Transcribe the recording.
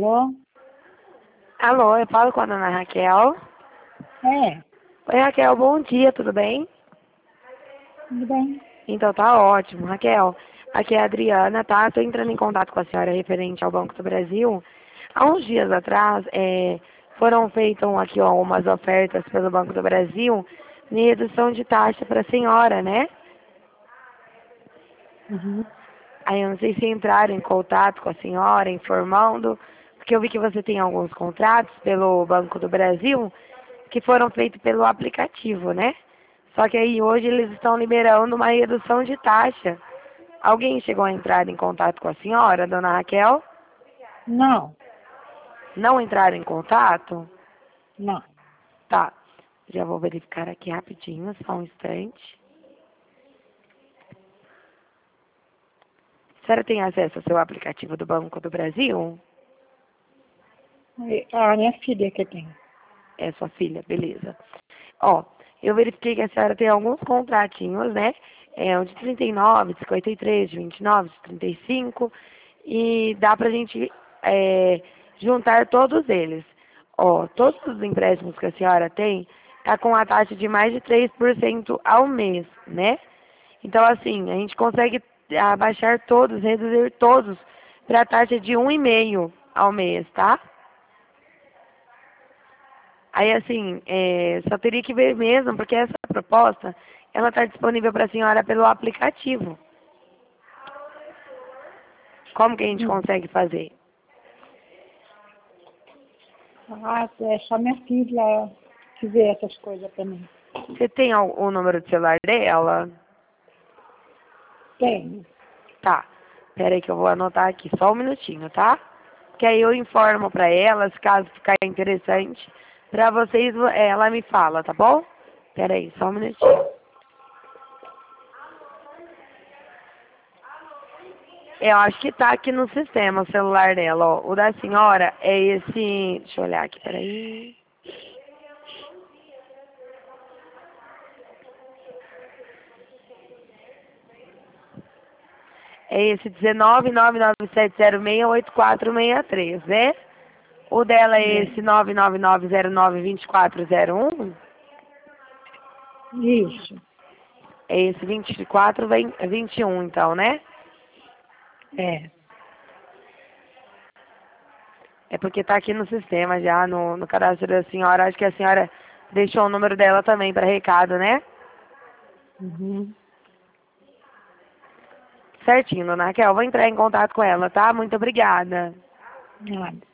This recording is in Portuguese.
Alô? Alô, eu falo com a dona Raquel. É, Oi, Raquel, bom dia, tudo bem? tudo bem? Então tá ótimo. Raquel, aqui é a Adriana, tá? Tô entrando em contato com a senhora referente ao Banco do Brasil. Há uns dias atrás, foram feitas aqui ó, umas ofertas pelo Banco do Brasil de redução de taxa para a senhora, né? Uhum. Aí eu não sei se entraram em contato com a senhora, informando, porque eu vi que você tem alguns contratos pelo Banco do Brasil que foram feitos pelo aplicativo, né? Só que aí hoje eles estão liberando uma redução de taxa. Alguém chegou a entrar em contato com a senhora, dona Raquel? Não, Não entraram em contato? não. Tá. Já vou verificar aqui rapidinho, só um instante. A senhora tem acesso ao seu aplicativo do Banco do Brasil? A minha filha que tem. É sua filha, beleza. Ó, eu verifiquei que a senhora tem alguns contratinhos, né? Um de 39, de 53, de 29, de 35. E dá pra gente juntar todos eles. Ó, todos os empréstimos que a senhora tem, tá com a taxa de mais de 3% ao mês, né? Então, assim, a gente consegue abaixar todos, reduzir todos para a taxa de 1,5 ao mês, tá? Aí, assim, só teria que ver mesmo, porque essa proposta, ela está disponível para a senhora pelo aplicativo. Como que a gente Uhum. consegue fazer? Ah, é só minha filha que vê essas coisas pra mim. Você tem o número de celular dela? Tenho. Tá. Pera aí que eu vou anotar aqui, só um minutinho, tá? Que aí eu informo para elas, caso ficar interessante, para vocês, ela me fala, tá bom? Pera aí, só um minutinho. Eu acho que tá aqui no sistema o celular dela, ó. O da senhora é esse. Deixa eu olhar aqui, peraí. É esse 19997068463, né? O dela é É. esse 999092401. Isso. É esse 2421, então, né? É. É porque tá aqui no sistema já, no cadastro da senhora. Acho que a senhora deixou o número dela também para recado, né? Uhum. Certinho, dona Raquel. Vou entrar em contato com ela, tá? Muito obrigada. Nada.